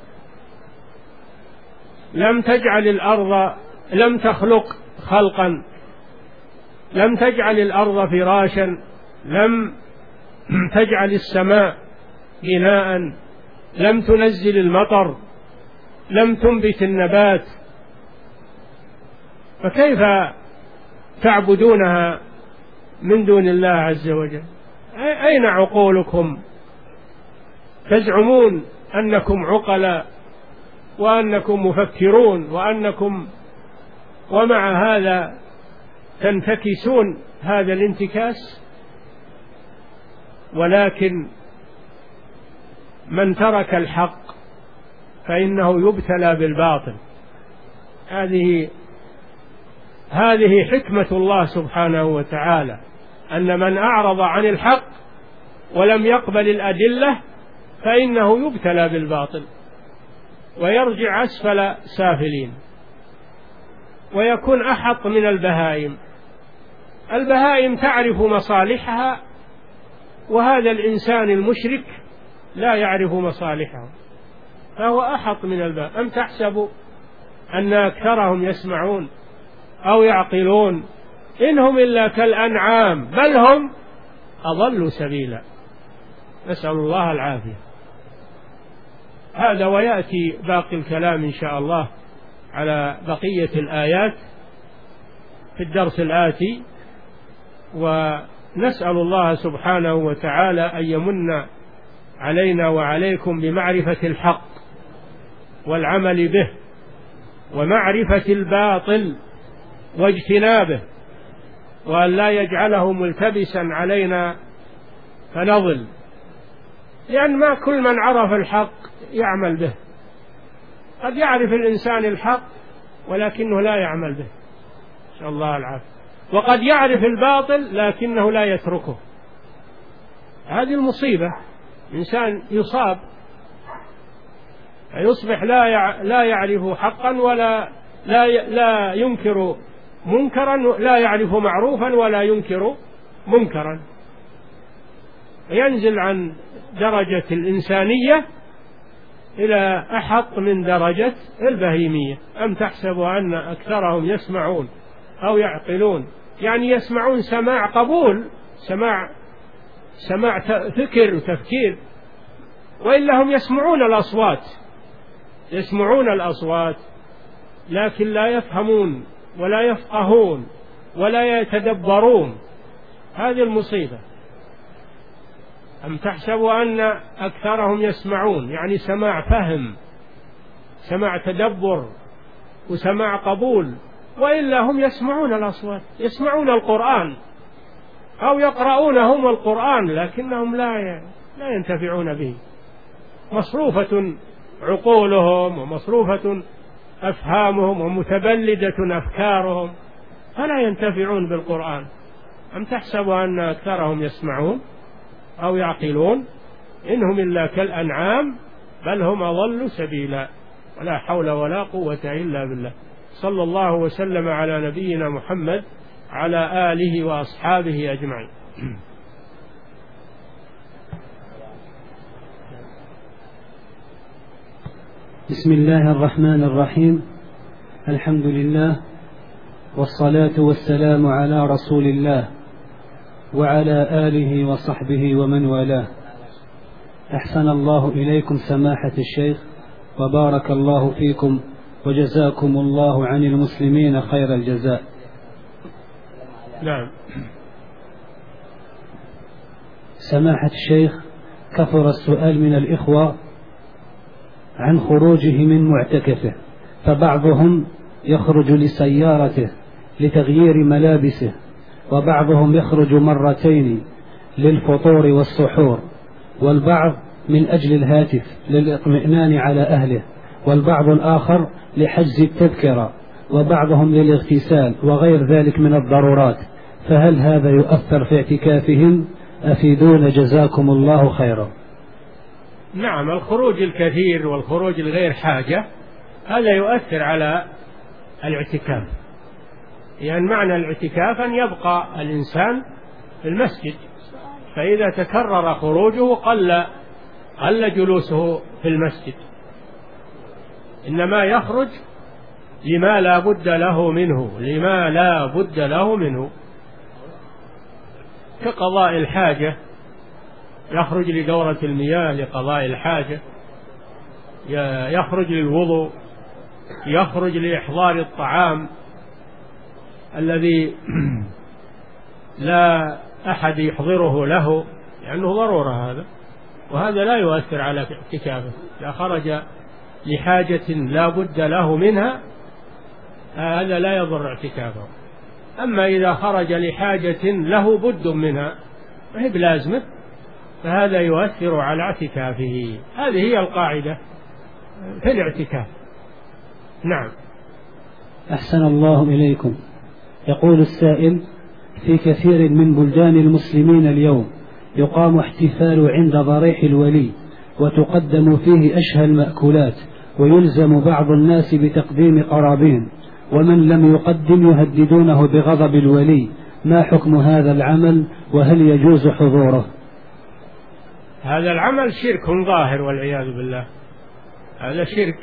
لم تجعل الأرض، لم تخلق خلقا، لم تجعل الأرض فراشا، لم تجعل السماء بناء، لم تنزل المطر، لم تنبت النبات، فكيف تعبدونها من دون الله عز وجل؟ أين عقولكم؟ تزعمون أنكم عقلاء وأنكم مفكرون ومع هذا تنتكسون هذا الانتكاس. ولكن من ترك الحق فإنه يبتلى بالباطل. هذه حكمة الله سبحانه وتعالى، أن من أعرض عن الحق ولم يقبل الأدلة فإنه يبتلى بالباطل ويرجع أسفل سافلين ويكون أحط من البهائم. البهائم تعرف مصالحها، وهذا الإنسان المشرك لا يعرف مصالحه، فهو أحط من البهائم. أم تحسب أن أكثرهم يسمعون أو يعقلون؟ إنهم إلا كالأنعام بل هم أضل سبيلا. نسأل الله العافية. هذا ويأتي باقي الكلام إن شاء الله على بقية الآيات في الدرس الآتي. ونسأل الله سبحانه وتعالى أن يمن علينا وعليكم بمعرفة الحق والعمل به، ومعرفة الباطل واجتنابه، وأن لا يجعله ملتبسا علينا فنضل، لأن ما كل من عرف الحق يعمل به. قد يعرف الإنسان الحق ولكنه لا يعمل به، نسأل الله العافية. وقد يعرف الباطل لكنه لا يتركه. هذه المصيبة. إنسان يصاب يصبح لا يعرف حقا ولا لا ينكر منكرا، لا يعرف معروفا ولا ينكر منكرا، ينزل عن درجة الإنسانية إلى أحط من درجة البهيمية. أم تحسب أن أكثرهم يسمعون أو يعقلون؟ يعني يسمعون سماع قبول، سماع فكر وتفكير، وإلا هم يسمعون الأصوات لكن لا يفهمون ولا يفقهون ولا يتدبرون. هذه المصيبة. أم تحسب أن أكثرهم يسمعون، يعني سماع فهم، سماع تدبر، وسماع قبول، وإلا هم يسمعون الأصوات، يسمعون القرآن أو يقرؤونهم القرآن لكنهم لا ينتفعون به. مصروفة عقولهم ومصروفة أفهامهم ومتبلدة أفكارهم، فلا ينتفعون بالقرآن. أم تحسب أن أكثرهم يسمعون أو يعقلون؟ إنهم إلا كالأنعام بل هم أضل سبيلا. ولا حول ولا قوة إلا بالله. صلى الله وسلم على نبينا محمد على آله وأصحابه أجمعين. بسم الله الرحمن الرحيم. الحمد لله والصلاة والسلام على رسول الله وعلى آله وصحبه ومن والاه. أحسن الله إليكم سماحة الشيخ، وبارك الله فيكم، وجزاكم الله عن المسلمين خير الجزاء. نعم. سماحة الشيخ، كثر السؤال من الإخوة عن خروجه من معتكفه، فبعضهم يخرج لسيارته لتغيير ملابسه، وبعضهم يخرج مرتين للفطور والسحور، والبعض من أجل الهاتف للإطمئنان على أهله، والبعض الآخر لحجز التذكرة، وبعضهم للاغتسال وغير ذلك من الضرورات. فهل هذا يؤثر في اعتكافهم؟ أفيدون جزاكم الله خيرا. نعم، الخروج الكثير والخروج الغير حاجة هذا يؤثر على الاعتكاف، يعني معنى الاعتكاف أن يبقى الإنسان في المسجد، فإذا تكرر خروجه قل جلوسه في المسجد، إنما يخرج لما لا بد له منه كقضاء الحاجة، يخرج لدورة المياه لقضاء الحاجة، يخرج للوضوء، يخرج لإحضار الطعام الذي لا أحد يحضره له لأنه ضرورة هذا، وهذا لا يؤثر على اعتكافه. إذا خرج لحاجة لا بد له منها هذا لا يضر اعتكافه. أما إذا خرج لحاجة له بد منها وهي بلازمه فهذا يؤثر على اعتكافه. هذه هي القاعدة في الاعتكاف. نعم. أحسن الله إليكم. يقول السائل: في كثير من بلدان المسلمين اليوم يقام احتفال عند ضريح الولي وتقدم فيه أشهى المأكولات، ويلزم بعض الناس بتقديم قرابين، ومن لم يقدم يهددونه بغضب الولي. ما حكم هذا العمل وهل يجوز حضوره؟ هذا العمل شرك ظاهر والعياذ بالله، هذا شرك.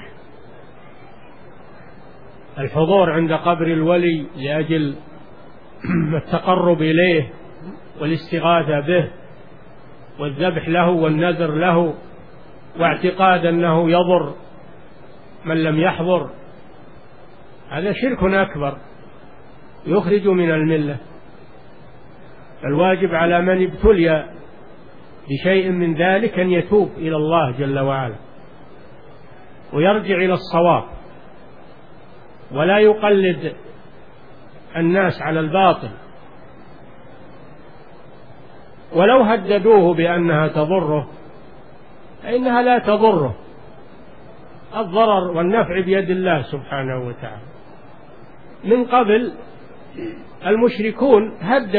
الحضور عند قبر الولي لأجل التقرب إليه والاستغاثة به والذبح له والنذر له واعتقاد أنه يضر من لم يحضر، هذا شرك أكبر يخرج من الملة. الواجب على من ابتلي بشيء من ذلك أن يتوب إلى الله جل وعلا ويرجع إلى الصواب، ولا يقلد الناس على الباطل، ولو هددوه بأنها تضره فإنها لا تضره، الضرر والنفع بيد الله سبحانه وتعالى. من قبل المشركون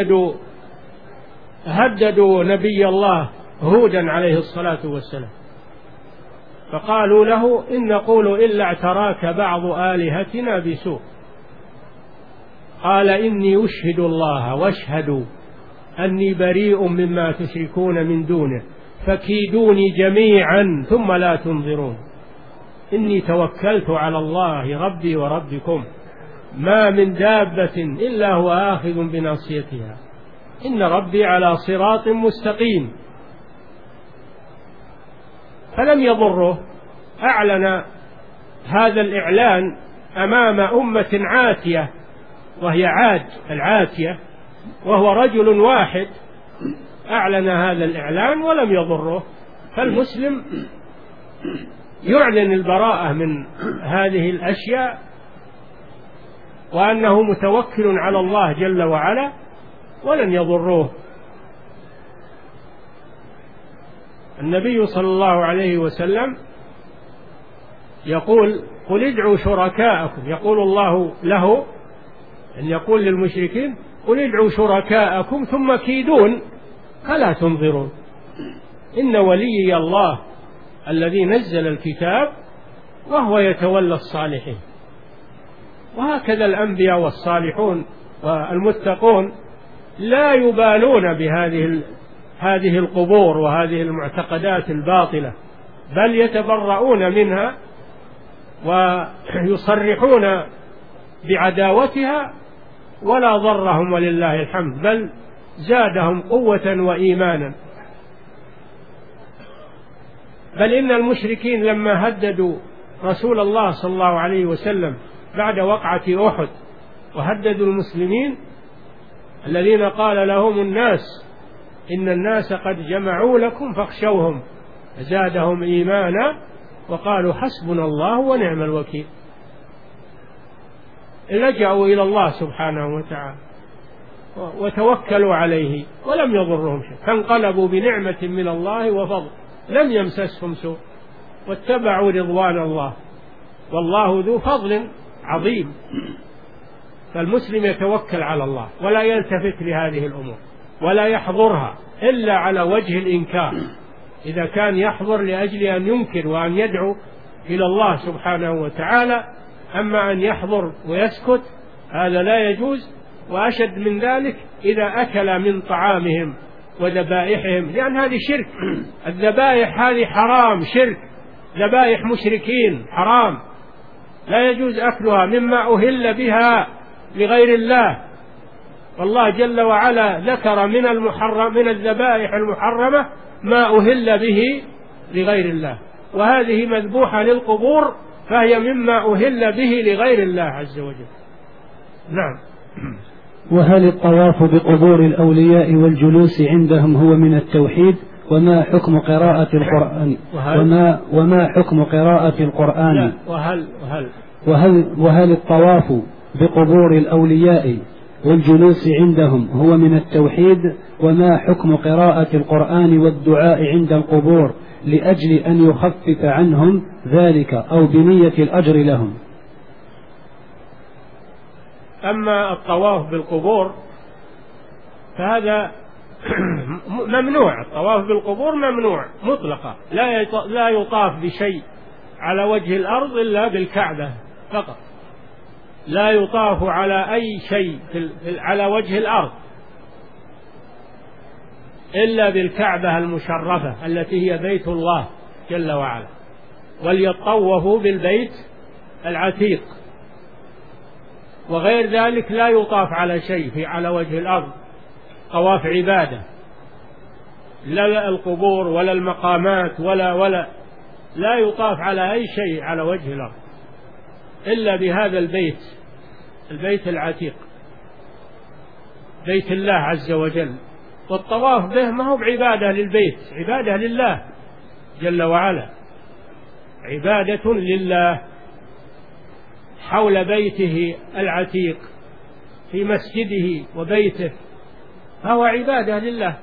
هددوا نبي الله هودا عليه الصلاة والسلام، فقالوا له: إن نقول إلا اعتراك بعض آلهتنا بسوء. قال: إني أشهد الله واشهدوا أني بريء مما تشركون من دونه فكيدوني جميعا ثم لا تنظرون. إني توكلت على الله ربي وربكم ما من دابة إلا هو آخذ بناصيتها إن ربي على صراط مستقيم. فلم يضره، أعلن هذا الإعلان أمام أمة عاتية وهي عاد العاتية، وهو رجل واحد أعلن هذا الإعلان ولم يضره. فالمسلم يعلن البراءة من هذه الأشياء وأنه متوكل على الله جل وعلا ولن يضروه. النبي صلى الله عليه وسلم يقول: قل ادعوا شركاءكم، يقول الله له أن يقول للمشركين: قل ادعوا شركاءكم ثم كيدون فلا تنظرون. إن وليي الله الذي نزل الكتاب وهو يتولى الصالحين. وهكذا الأنبياء والصالحون والمتقون لا يبالون بهذه القبور وهذه المعتقدات الباطلة، بل يتبرؤون منها ويصرحون بعداوتها ولا ضرهم ولله الحمد، بل زادهم قوة وإيمانا. بل إن المشركين لما هددوا رسول الله صلى الله عليه وسلم بعد وقعة أحد وهددوا المسلمين الذين قال لهم الناس إن الناس قد جمعوا لكم فاخشوهم زادهم إيمانا وقالوا حسبنا الله ونعم الوكيل. لجأوا إلى الله سبحانه وتعالى وتوكلوا عليه ولم يضرهم شيء، فانقلبوا بنعمة من الله وفضل لم يمسسهم سوء واتبعوا رضوان الله والله ذو فضل عظيم. فالمسلم يتوكل على الله ولا يلتفت لهذه الأمور ولا يحضرها إلا على وجه الإنكار، إذا كان يحضر لأجل أن ينكر وأن يدعو إلى الله سبحانه وتعالى. أما أن يحضر ويسكت هذا لا يجوز. وأشد من ذلك إذا أكل من طعامهم وذبائحهم، لأن هذه شرك. الذبائح هذه حرام، شرك، ذبائح مشركين حرام، لا يجوز أكلها مما أهل بها لغير الله. والله جل وعلا ذكر من الذبائح المحرمة ما أهل به لغير الله، وهذه مذبوحة للقبور فهي مما أهل به لغير الله عز وجل. نعم. وهل الطواف بقبور الأولياء والجلوس عندهم هو من التوحيد؟ وما حكم قراءة القرآن؟ وما حكم قراءة القرآن؟ وهل الطواف بقبور الأولياء والجلوس عندهم هو من التوحيد؟ وما حكم قراءة القرآن والدعاء عند القبور لأجل أن يخفف عنهم ذلك أو بنية الأجر لهم؟ أما الطواف بالقبور فهذا ممنوع. الطواف بالقبور ممنوع مطلقا، لا يطاف بشيء على وجه الأرض إلا بالكعبة فقط، لا يطاف على أي شيء على وجه الأرض إلا بالكعبة المشرفة التي هي بيت الله جل وعلا، وليطوفوا بالبيت العتيق، وغير ذلك لا يطاف على شيء على وجه الأرض طواف عبادة، لا القبور ولا المقامات ولا لا يطاف على أي شيء على وجه الأرض إلا بهذا البيت العتيق، بيت الله عز وجل. والطواف به ما هو بعبادة للبيت، عبادة لله جل وعلا، عبادة لله حول بيته العتيق في مسجده وبيته، فهو عبادة لله.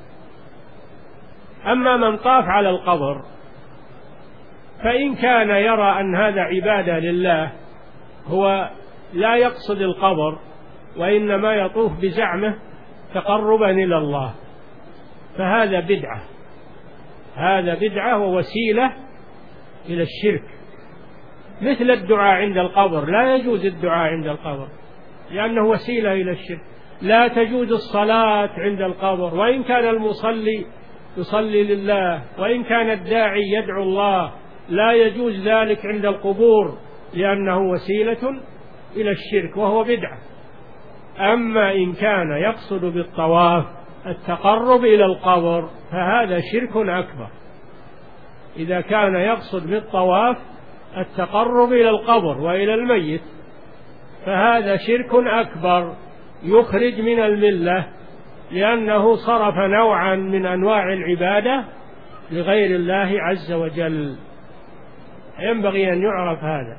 أما من طاف على القبر فإن كان يرى أن هذا عبادة لله، هو لا يقصد القبر وإنما يطوف بزعمه تقربا إلى الله، فهذا بدعة، هذا بدعة ووسيلة إلى الشرك. مثل الدعاء عند القبر، لا يجوز الدعاء عند القبر لأنه وسيلة إلى الشرك. لا تجوز الصلاة عند القبر وإن كان المصلي يصلي لله، وإن كان الداعي يدعو الله، لا يجوز ذلك عند القبور لأنه وسيلة إلى الشرك وهو بدعة. أما إن كان يقصد بالطواف التقرب إلى القبر فهذا شرك أكبر. إذا كان يقصد بالطواف التقرب إلى القبر وإلى الميت فهذا شرك أكبر يخرج من الملة، لأنه صرف نوعا من أنواع العبادة لغير الله عز وجل، ينبغي أن يعرف هذا.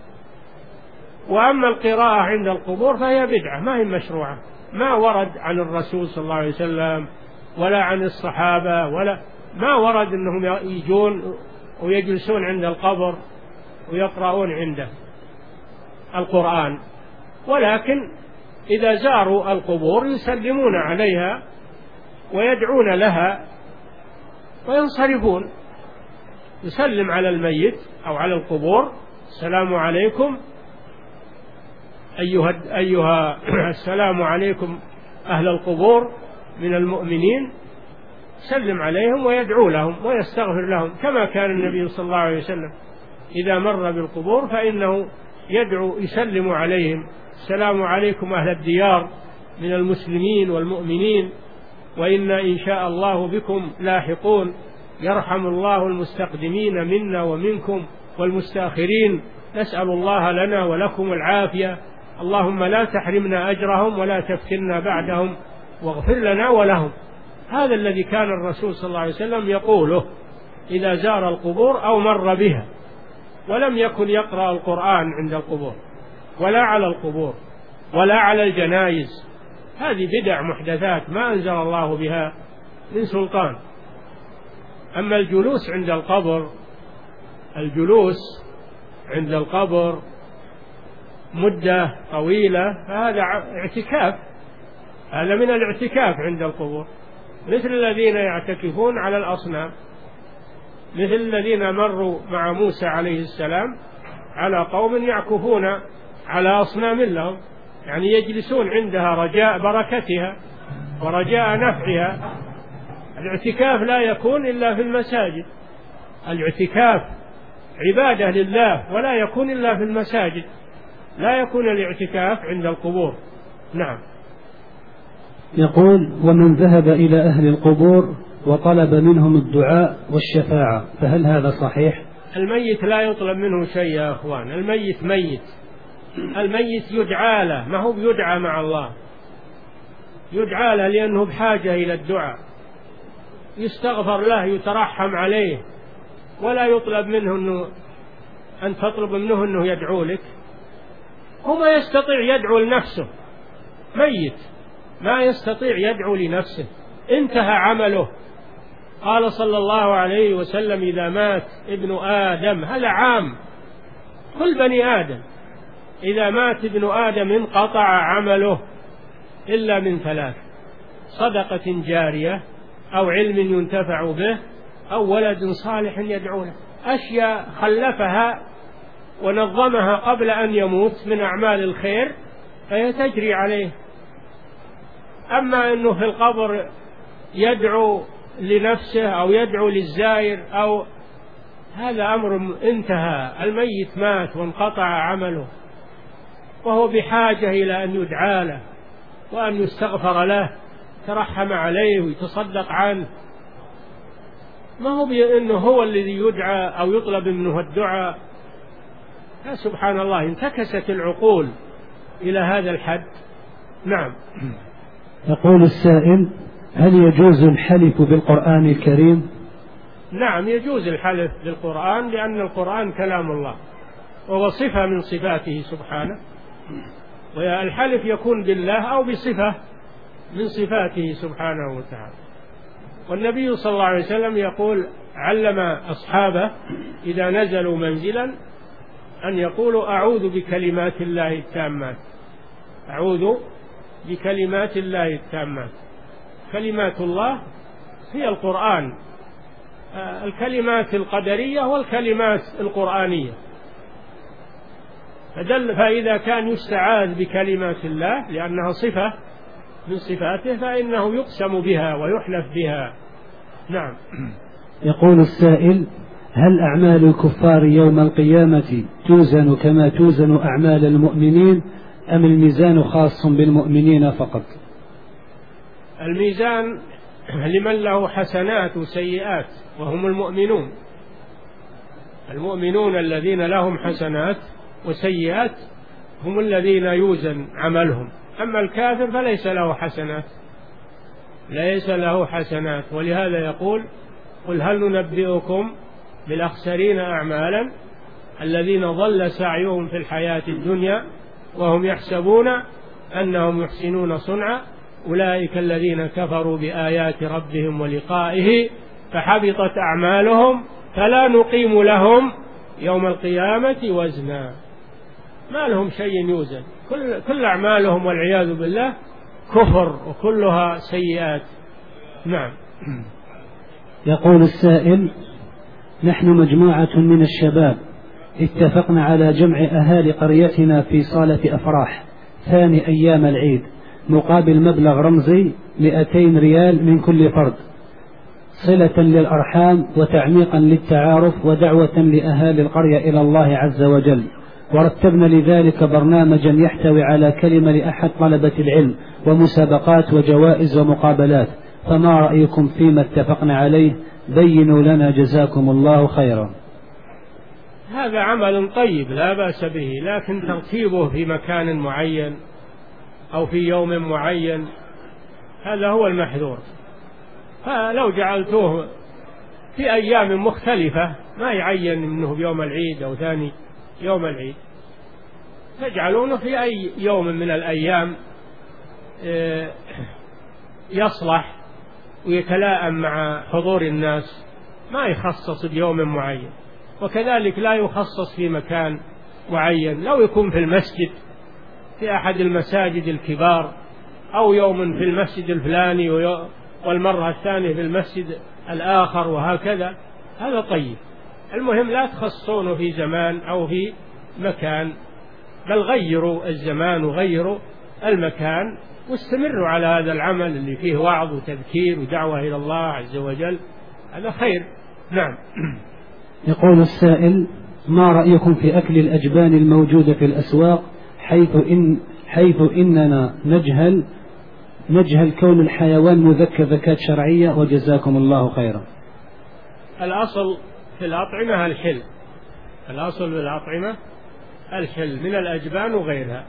وأما القراءة عند القبور فهي بدعة، ما هي مشروعة، ما ورد عن الرسول صلى الله عليه وسلم ولا عن الصحابة، ما ورد أنهم يجون ويجلسون عند القبر ويقرؤون عنده القرآن، ولكن إذا زاروا القبور يسلمون عليها ويدعون لها وينصرفون، يسلم على الميت أو على القبور: السلام عليكم أيها السلام عليكم أهل القبور من المؤمنين، سلم عليهم ويدعو لهم ويستغفر لهم، كما كان النبي صلى الله عليه وسلم إذا مر بالقبور فإنه يدعو يسلم عليهم: السلام عليكم أهل الديار من المسلمين والمؤمنين، وإنا إن شاء الله بكم لاحقون، يرحم الله المستقدمين منا ومنكم والمستأخرين، نسأل الله لنا ولكم العافية، اللهم لا تحرمنا أجرهم ولا تفتنا بعدهم واغفر لنا ولهم. هذا الذي كان الرسول صلى الله عليه وسلم يقوله إذا زار القبور أو مر بها، ولم يكن يقرأ القرآن عند القبور ولا على القبور ولا على الجنائز. هذه بدع محدثات ما أنزل الله بها من سلطان. أما الجلوس عند القبر، الجلوس عند القبر مدة طويلة فهذا اعتكاف، هذا من الاعتكاف عند القبور، مثل الذين يعتكفون على الأصنام، مثل الذين مروا مع موسى عليه السلام على قوم يعكفون على أصنام لهم يعني يجلسون عندها رجاء بركتها ورجاء نفعها. الاعتكاف لا يكون إلا في المساجد، الاعتكاف عبادة لله ولا يكون إلا في المساجد، لا يكون الاعتكاف عند القبور. نعم. يقول: ومن ذهب إلى أهل القبور وطلب منهم الدعاء والشفاعة فهل هذا صحيح؟ الميت لا يطلب منه شيء يا أخوان، الميت ميت، الميت يدعى له، ما هو يدعى مع الله، يدعى له لأنه بحاجة إلى الدعاء، يستغفر له، يترحم عليه، ولا يطلب منه أن تطلب منه أنه يدعو لك. هو ما يستطيع يدعو لنفسه، ميت ما يستطيع يدعو لنفسه، انتهى عمله. قال صلى الله عليه وسلم: إذا مات ابن آدم، هذا عام كل بني آدم، إذا مات ابن آدم انقطع عمله إلا من ثلاث: صدقة جارية، أو علم ينتفع به، أو ولد صالح يدعو له. أشياء خلفها ونظمها قبل أن يموت من أعمال الخير فهي تجري عليه. أما أنه في القبر يدعو لنفسه أو يدعو للزائر أو هذا أمر انتهى، الميت مات وانقطع عمله، وهو بحاجة إلى أن يدعى له وأن يستغفر له، ترحم عليه ويتصدق عنه، ما هو بأنه هو الذي يدعى أو يطلب منه الدعاء. سبحان الله، انتكست العقول إلى هذا الحد. نعم. يقول السائل: هل يجوز الحلف بالقرآن الكريم؟ نعم، يجوز الحلف بالقرآن، لأن القرآن كلام الله وهو صفة من صفاته سبحانه، والحلف يكون بالله أو بصفة من صفاته سبحانه وتعالى. والنبي صلى الله عليه وسلم يقول: علم أصحابه إذا نزلوا منزلا أن يقولوا: أعوذ بكلمات الله التامات، أعوذ بكلمات الله التامات. كلمات الله هي القرآن، الكلمات القدرية والكلمات القرآنية. فإذا كان يستعاذ بكلمات الله لأنها صفة من صفاته فإنه يقسم بها ويحلف بها. نعم. يقول السائل: هل أعمال الكفار يوم القيامة توزن كما توزن أعمال المؤمنين، أم الميزان خاص بالمؤمنين فقط؟ الميزان لمن له حسنات وسيئات وهم المؤمنون، المؤمنون الذين لهم حسنات وسيئات هم الذين يوزن عملهم. أما الكافر فليس له حسنات، ليس له حسنات. ولهذا يقول: قل هل ننبئكم بالأخسرين أعمالا الذين ضل سعيهم في الحياة الدنيا وهم يحسبون أنهم يحسنون صنعا أولئك الذين كفروا بآيات ربهم ولقائه فحبطت أعمالهم فلا نقيم لهم يوم القيامة وزنا. ما لهم شيء يوزن، كل أعمالهم والعياذ بالله كفر وكلها سيئات. نعم. يقول السائل: نحن مجموعة من الشباب اتفقنا على جمع أهالي قريتنا في صالة أفراح ثاني أيام العيد مقابل مبلغ رمزي 200 ريال من كل فرد، صلة للأرحام وتعميقا للتعارف ودعوة لأهالي القرية إلى الله عز وجل. ورتبنا لذلك برنامجا يحتوي على كلمة لأحد طلبة العلم ومسابقات وجوائز ومقابلات، فما رأيكم فيما اتفقنا عليه؟ بينوا لنا جزاكم الله خيرا. هذا عمل طيب لا بأس به، لكن ترتيبه في مكان معين أو في يوم معين هذا هو المحذور. فلو جعلتوه في أيام مختلفة ما يعين منه بيوم العيد أو ثاني يوم العيد، تجعلونه في أي يوم من الأيام يصلح ويتلائم مع حضور الناس، ما يخصص بيوم معين. وكذلك لا يخصص في مكان معين، لو يكون في المسجد في أحد المساجد الكبار، أو يوم في المسجد الفلاني والمرة الثانية في المسجد الآخر وهكذا، هذا طيب. المهم لا تخصونه في زمان أو في مكان، بل غيروا الزمان وغيروا المكان واستمروا على هذا العمل اللي فيه وعظ وتذكير ودعوة إلى الله عز وجل، هذا خير. نعم. يقول السائل: ما رأيكم في أكل الأجبان الموجودة في الأسواق حيث إننا نجهل كون الحيوان مذكى زكاة شرعية، وجزاكم الله خيرا. الأصل في الأطعمة الحل، الأصل في الأطعمة الحل من الأجبان وغيرها،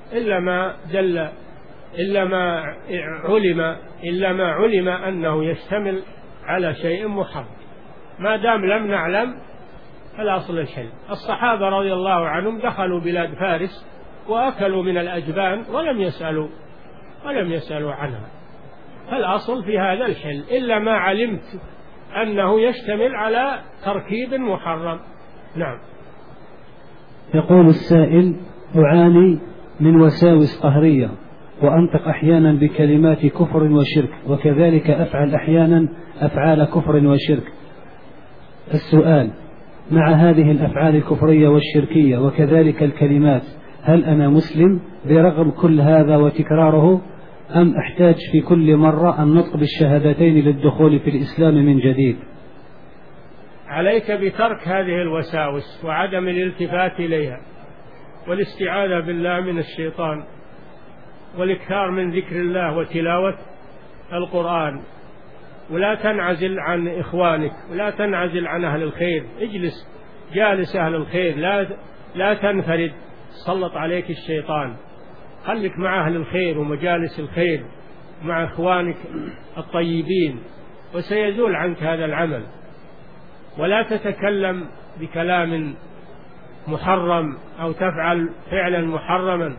إلا ما علم أنه يشتمل على شيء محرم. ما دام لم نعلم الأصل الحل. الصحابة رضي الله عنهم دخلوا بلاد فارس وأكلوا من الأجبان ولم يسألوا عنها، فالأصل في هذا الحل إلا ما علمت أنه يشتمل على تركيب محرم. نعم. يقول السائل: أعاني من وساوس قهرية، وأنطق أحيانا بكلمات كفر وشرك، وكذلك أفعل أحيانا أفعال كفر وشرك. السؤال: مع هذه الأفعال الكفرية والشركية وكذلك الكلمات، هل أنا مسلم برغم كل هذا وتكراره، أم أحتاج في كل مرة النطق بالشهادتين للدخول في الإسلام من جديد؟ عليك بترك هذه الوساوس وعدم الالتفات إليها، والاستعاذة بالله من الشيطان، والإكثار من ذكر الله وتلاوة القرآن، ولا تنعزل عن إخوانك ولا تنعزل عن أهل الخير، اجلس جالس أهل الخير، لا تنفرد، سلط عليك الشيطان، خلك مع أهل الخير ومجالس الخير مع إخوانك الطيبين، وسيزول عنك هذا العمل. ولا تتكلم بكلام محرم أو تفعل فعلا محرما،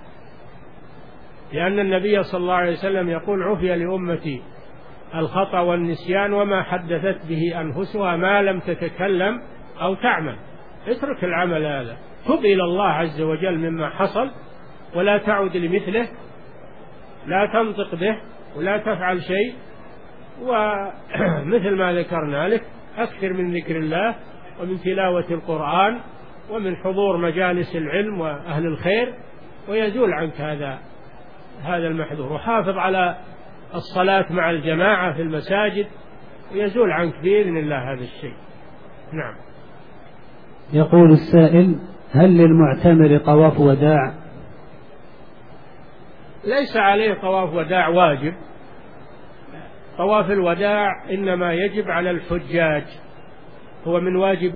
لأن النبي صلى الله عليه وسلم يقول: عفي لأمتي الخطأ والنسيان وما حدثت به أنفسها ما لم تتكلم أو تعمل. اترك العمل هذا، تب إلى الله عز وجل مما حصل، ولا تعود لمثله، لا تنطق به ولا تفعل شيء. ومثل ما ذكرنا لك، أكثر من ذكر الله ومن تلاوة القرآن ومن حضور مجالس العلم وأهل الخير، ويزول عنك هذا المحذور. وحافظ على الصلاة مع الجماعة في المساجد، ويزول عنك بإذن الله هذا الشيء. نعم. يقول السائل: هل للمعتمر طواف وداع؟ ليس عليه طواف وداع واجب، طواف الوداع إنما يجب على الحجاج، هو من واجب